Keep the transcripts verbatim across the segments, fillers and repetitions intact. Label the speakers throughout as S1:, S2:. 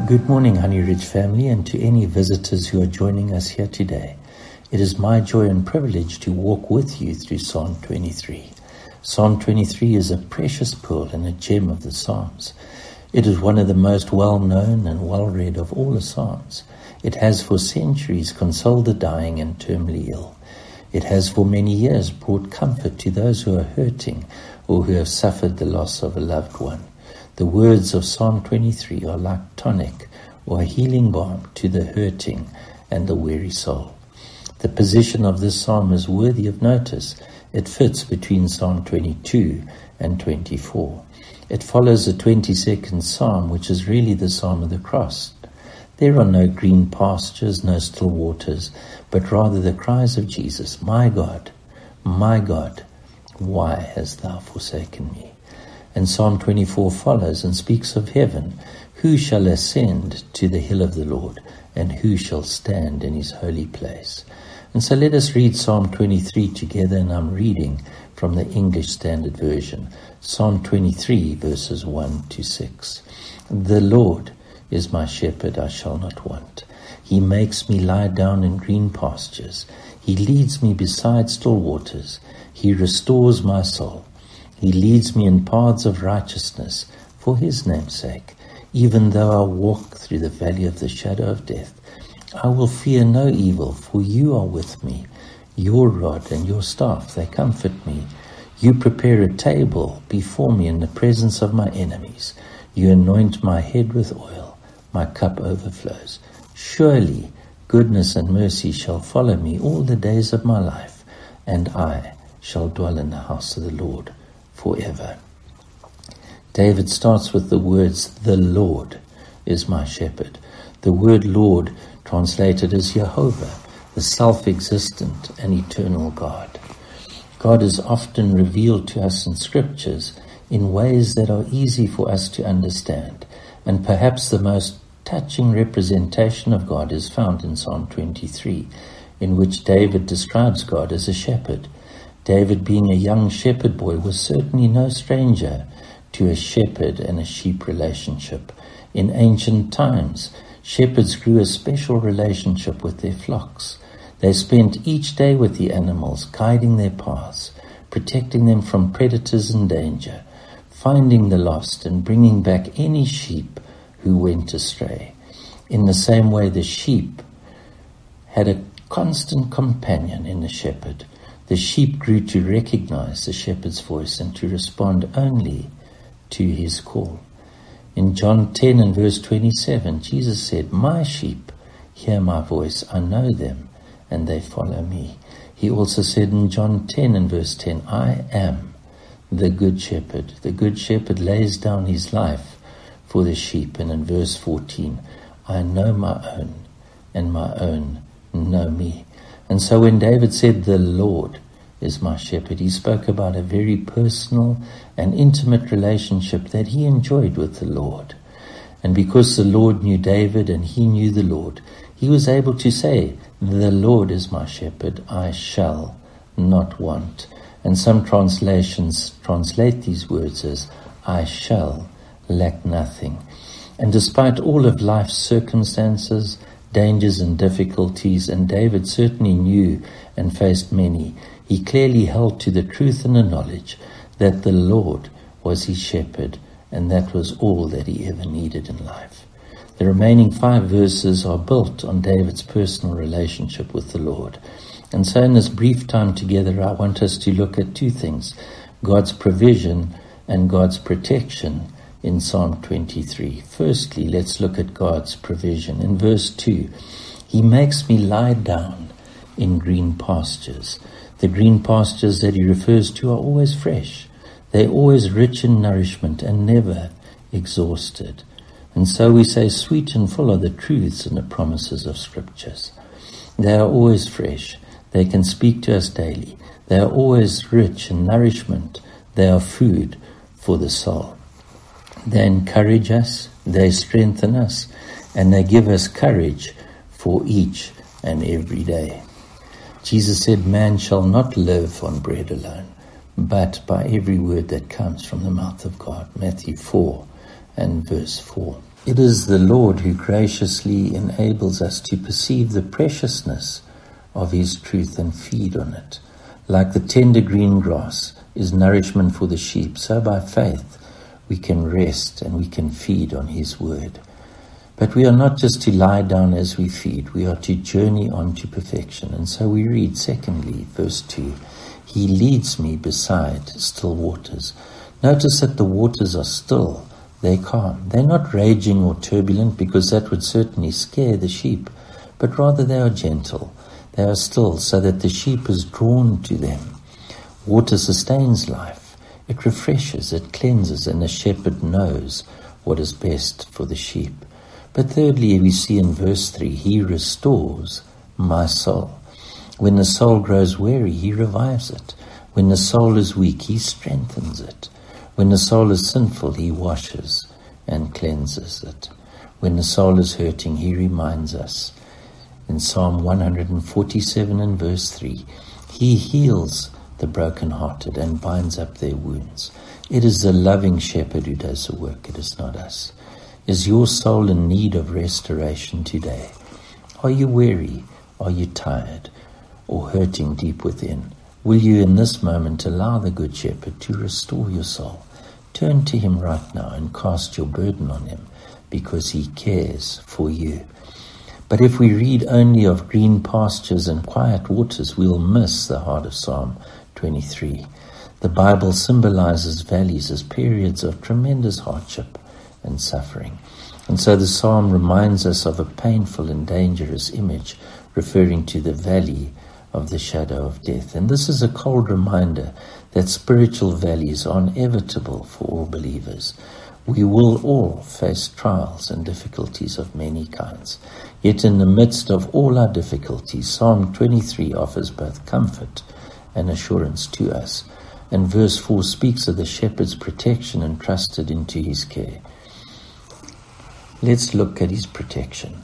S1: Good morning, Honey Ridge family, and to any visitors who are joining us here today. It is my joy and privilege to walk with you through Psalm twenty-three. Psalm twenty-three is a precious pearl and a gem of the Psalms. It is one of the most well-known and well-read of all the Psalms. It has for centuries consoled the dying and terminally ill. It has for many years brought comfort to those who are hurting or who have suffered the loss of a loved one. The words of Psalm twenty-three are like tonic or a healing balm to the hurting and the weary soul. The position of this psalm is worthy of notice. It fits between Psalm twenty-two and twenty-four. It follows the twenty-second psalm, which is really the psalm of the cross. There are no green pastures, no still waters, but rather the cries of Jesus, "My God, my God, why hast thou forsaken me?" And Psalm twenty-four follows and speaks of heaven. Who shall ascend to the hill of the Lord, and who shall stand in his holy place? And so let us read Psalm twenty-three together, and I'm reading from the English Standard Version. Psalm twenty-three, verses one to six. The Lord is my shepherd, I shall not want. He makes me lie down in green pastures. He leads me beside still waters. He restores my soul. He leads me in paths of righteousness for his name's sake. Even though I walk through the valley of the shadow of death, I will fear no evil, for you are with me. Your rod and your staff, they comfort me. You prepare a table before me in the presence of my enemies. You anoint my head with oil. My cup overflows. Surely goodness and mercy shall follow me all the days of my life, and I shall dwell in the house of the Lord forever. David starts with the words, "The Lord is my shepherd." The word Lord translated as Jehovah, the self-existent and eternal God. God is often revealed to us in scriptures in ways that are easy for us to understand, and perhaps the most touching representation of God is found in Psalm twenty-three, in which David describes God as a shepherd. David, being a young shepherd boy, was certainly no stranger to a shepherd and a sheep relationship. In ancient times, shepherds grew a special relationship with their flocks. They spent each day with the animals, guiding their paths, protecting them from predators and danger, finding the lost and bringing back any sheep who went astray. In the same way, the sheep had a constant companion in the shepherd. The sheep grew to recognize the shepherd's voice and to respond only to his call. In John ten and verse twenty-seven, Jesus said, "My sheep hear my voice, I know them, and they follow me." He also said in John ten and verse ten, "I am the good shepherd. The good shepherd lays down his life for the sheep." And in verse fourteen, "I know my own, and my own know me." And so when David said, "The Lord is my shepherd," he spoke about a very personal and intimate relationship that he enjoyed with the Lord. And because the Lord knew David and he knew the Lord, he was able to say, "The Lord is my shepherd, I shall not want." And some translations translate these words as, "I shall lack nothing." And despite all of life's circumstances, dangers and difficulties, and David certainly knew and faced many, he clearly held to the truth and the knowledge that the Lord was his shepherd, and that was all that he ever needed in life. The remaining five verses are built on David's personal relationship with the Lord. And so in this brief time together, I want us to look at two things: God's provision and God's protection in Psalm twenty-three. Firstly, let's look at God's provision. In verse two, "He makes me lie down in green pastures." The green pastures that he refers to are always fresh. They're always rich in nourishment and never exhausted. And so we say sweet and full are the truths and the promises of scriptures. They are always fresh. They can speak to us daily. They are always rich in nourishment. They are food for the soul. They encourage us, they strengthen us, and they give us courage for each and every day. Jesus said, "Man shall not live on bread alone, but by every word that comes from the mouth of God." Matthew four and verse four. It is the Lord who graciously enables us to perceive the preciousness of his truth and feed on it. Like the tender green grass is nourishment for the sheep, so by faith we can rest and we can feed on his word. But we are not just to lie down as we feed, we are to journey on to perfection. And so we read, secondly, verse two, he leads me beside still waters. Notice that the waters are still, they're calm. They're not raging or turbulent, because that would certainly scare the sheep, but rather they are gentle. They are still, so that the sheep is drawn to them. Water sustains life. It refreshes, it cleanses, and the shepherd knows what is best for the sheep. But thirdly, we see in verse three, he restores my soul. When the soul grows weary, he revives it. When the soul is weak, he strengthens it. When the soul is sinful, he washes and cleanses it. When the soul is hurting, he reminds us. In Psalm one forty-seven and verse three, he heals the brokenhearted and binds up their wounds. It is the loving shepherd who does the work, it is not us. Is your soul in need of restoration today? Are you weary? Are you tired or hurting deep within? Will you in this moment allow the Good Shepherd to restore your soul? Turn to him right now and cast your burden on him, because he cares for you. But if we read only of green pastures and quiet waters, we'll miss the heart of Psalm twenty-three. The Bible symbolizes valleys as periods of tremendous hardship and suffering. And so the psalm reminds us of a painful and dangerous image, referring to the valley of the shadow of death. And this is a cold reminder that spiritual valleys are inevitable for all believers. We will all face trials and difficulties of many kinds. Yet in the midst of all our difficulties, Psalm twenty-three offers both comfort and assurance to us. And verse four speaks of the shepherd's protection entrusted into his care. Let's look at his protection.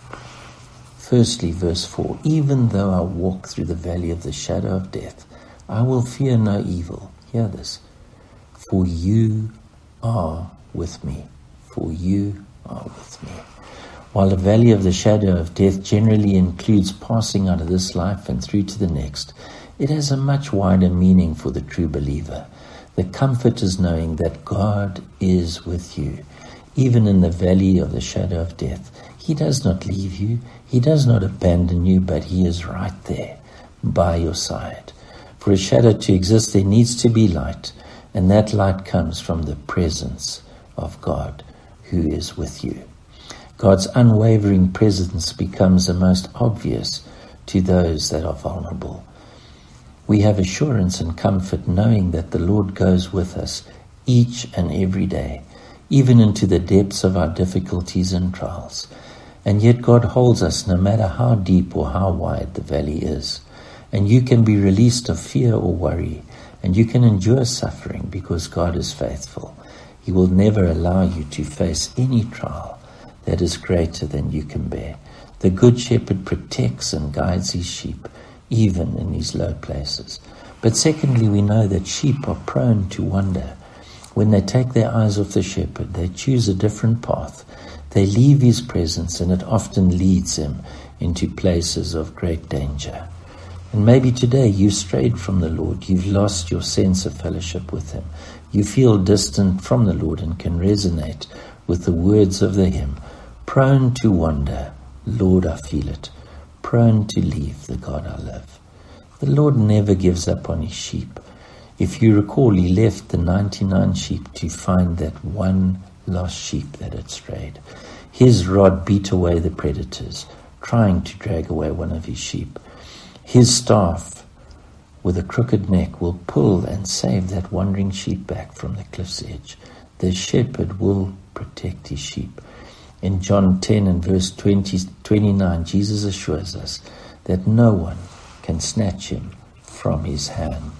S1: Firstly, verse four, even though I walk through the valley of the shadow of death, I will fear no evil. Hear this. For you are with me. For you are with me. While the valley of the shadow of death generally includes passing out of this life and through to the next, it has a much wider meaning for the true believer. The comfort is knowing that God is with you. Even in the valley of the shadow of death, he does not leave you, he does not abandon you, but he is right there by your side. For a shadow to exist, there needs to be light, and that light comes from the presence of God who is with you. God's unwavering presence becomes the most obvious to those that are vulnerable. We have assurance and comfort knowing that the Lord goes with us each and every day, even into the depths of our difficulties and trials. And yet God holds us no matter how deep or how wide the valley is. And you can be released of fear or worry, and you can endure suffering because God is faithful. He will never allow you to face any trial that is greater than you can bear. The Good Shepherd protects and guides his sheep, even in these low places. But secondly, we know that sheep are prone to wander. When they take their eyes off the shepherd, they choose a different path. They leave his presence, and it often leads them into places of great danger. And maybe today you strayed from the Lord. You've lost your sense of fellowship with him. You feel distant from the Lord and can resonate with the words of the hymn, prone to wander, Lord, I feel it, prone to leave the God I love. The Lord never gives up on his sheep. If you recall, he left the ninety-nine sheep to find that one lost sheep that had strayed. His rod beat away the predators, trying to drag away one of his sheep. His staff, with a crooked neck, will pull and save that wandering sheep back from the cliff's edge. The shepherd will protect his sheep. In John ten and verse twenty, twenty-nine, Jesus assures us that no one can snatch him from his hand.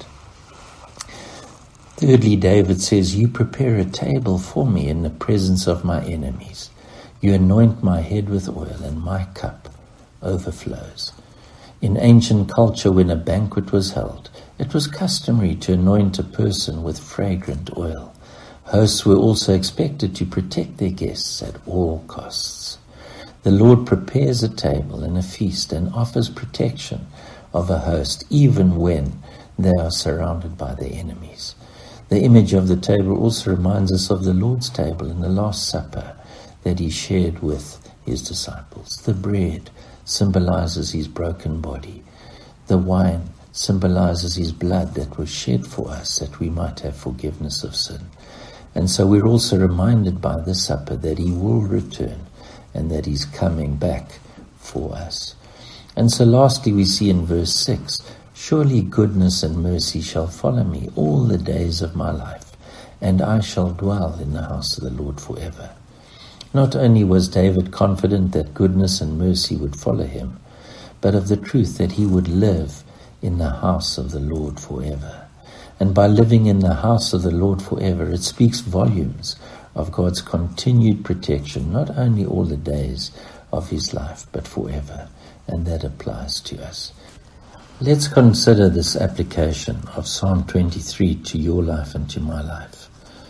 S1: Thirdly, David says, you prepare a table for me in the presence of my enemies. You anoint my head with oil, and my cup overflows. In ancient culture, when a banquet was held, it was customary to anoint a person with fragrant oil. Hosts were also expected to protect their guests at all costs. The Lord prepares a table and a feast and offers protection of a host even when they are surrounded by their enemies. The image of the table also reminds us of the Lord's table in the Last Supper that he shared with his disciples. The bread symbolizes his broken body. The wine symbolizes his blood that was shed for us that we might have forgiveness of sin. And so we're also reminded by the supper that he will return and that he's coming back for us. And so lastly we see in verse six, surely goodness and mercy shall follow me all the days of my life, and I shall dwell in the house of the Lord forever. Not only was David confident that goodness and mercy would follow him, but of the truth that he would live in the house of the Lord forever. And by living in the house of the Lord forever, it speaks volumes of God's continued protection, not only all the days of his life, but forever. And that applies to us. Let's consider this application of Psalm twenty-three to your life and to my life.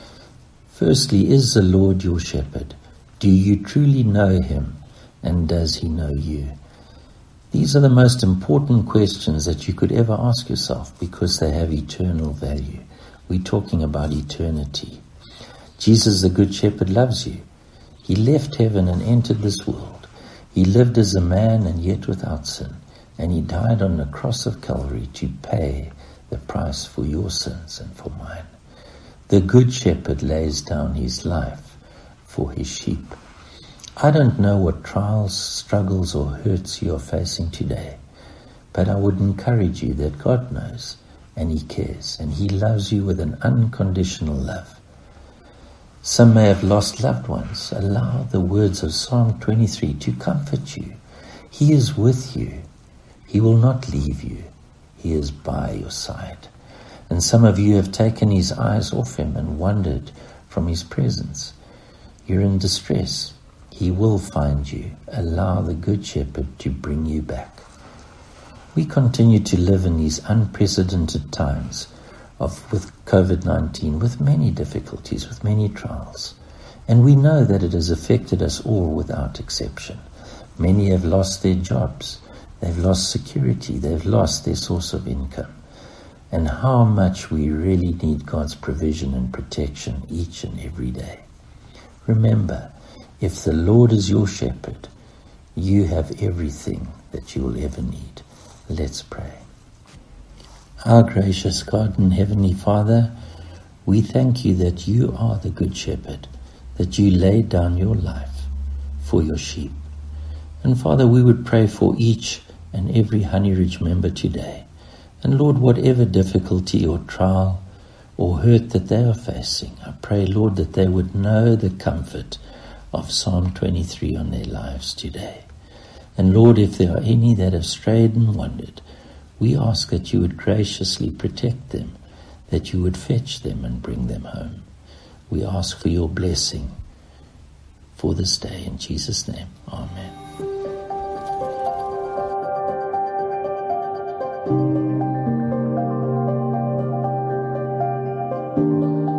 S1: Firstly, is the Lord your shepherd? Do you truly know him, and does he know you? These are the most important questions that you could ever ask yourself because they have eternal value. We're talking about eternity. Jesus, the Good Shepherd, loves you. He left heaven and entered this world. He lived as a man and yet without sin, and he died on the cross of Calvary to pay the price for your sins and for mine. The Good Shepherd lays down his life for his sheep. I don't know what trials, struggles, or hurts you are facing today, but I would encourage you that God knows and he cares, and he loves you with an unconditional love. Some may have lost loved ones. Allow the words of Psalm twenty-three to comfort you. He is with you. He will not leave you. He is by your side. And some of you have taken his eyes off him and wandered from his presence. You're in distress. He will find you. Allow the Good Shepherd to bring you back. We continue to live in these unprecedented times of with COVID nineteen, with many difficulties, with many trials. And we know that it has affected us all without exception. Many have lost their jobs. They've lost security. They've lost their source of income. And how much we really need God's provision and protection each and every day. Remember, if the Lord is your shepherd, you have everything that you will ever need. Let's pray. Our gracious God and Heavenly Father, we thank you that you are the Good Shepherd, that you laid down your life for your sheep. And Father, we would pray for each and every Honey Ridge member today. And Lord, whatever difficulty or trial or hurt that they are facing, I pray, Lord, that they would know the comfort of Psalm twenty-three on their lives today. And Lord, if there are any that have strayed and wandered, we ask that you would graciously protect them, that you would fetch them and bring them home. We ask for your blessing for this day. In Jesus' name, amen. Thank you.